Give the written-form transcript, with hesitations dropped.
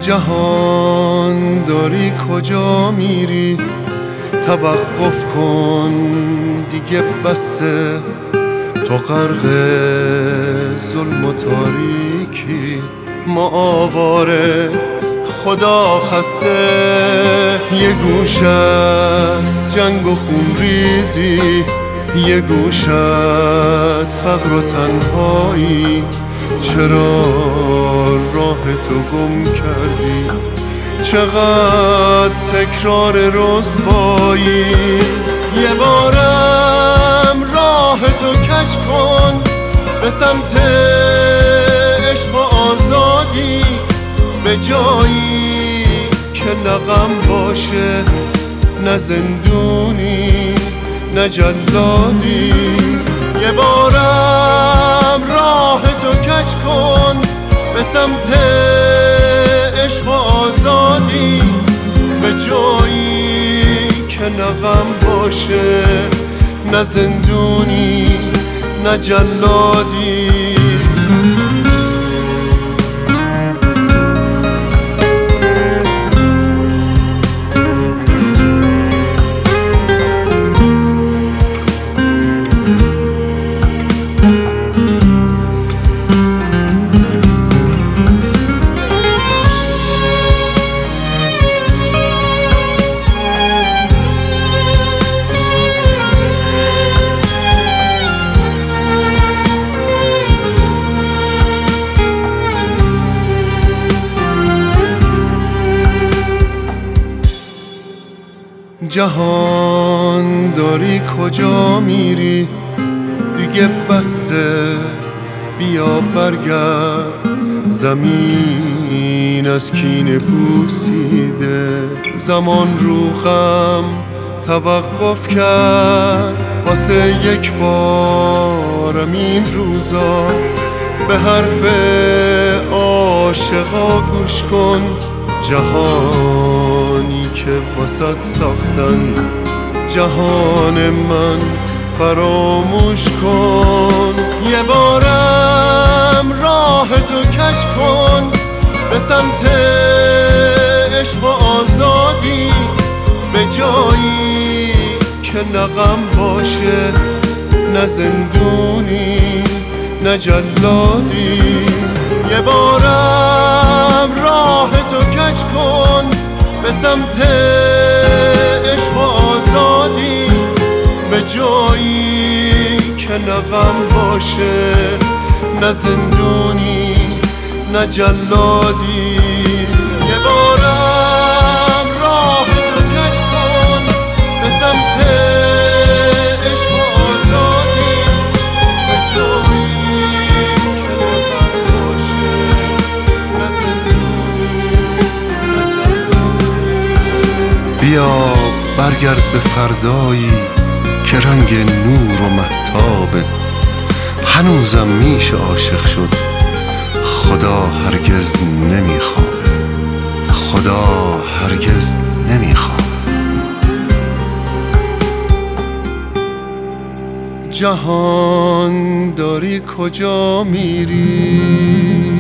جهان داری کجا میری؟ توقف کن دیگه بسه، تو غرق ظلم و تاریکی، ما آواره خدا خسته. یه گوشت جنگ و خون ریزی، یه گوشت فقر و تنهایی، چرا راه تو گم کردی؟ چقدر تکرار رسوایی. یه بارم راه تو کج کن به سمت عشق و آزادی، به جایی که نه غم باشه، نه زندونی نه جلادی. یه بارم راه تو کج کن به سمت عشق و آزادی، به جایی که نه غم باشه، نه زندونی نه جلادی. جهان داری کجا میری؟ دیگه بسه، بیا برگرد. زمین از کینه بوسیده، زمان رو غم توقف کرد. واسه یک بارم این روزا به حرف عاشقا گوش کن. جهانی که واسط ساختن، جهان من فراموش کن. یه بارم راه تو کج کن به سمت عشق و آزادی، به جایی که نه غم باشه، نه زندونی نه جلادی. یه بارم راه تو کج کن به سمت عشق و آزادی، به جایی که نه غم باشه، نه زندونی نه جلادی. یه بارم راه تو کج کن به سمت عشق و آزادی، به جایی که نه غم باشه، نه زندونی نه جلادی. بیا برگرد به فردایی که رنگ نور و مهتابه، هنوزم میشه عاشق شد، خدا هرگز نمیخوابه، خدا هرگز نمیخوابه. جهان داری کجا میری؟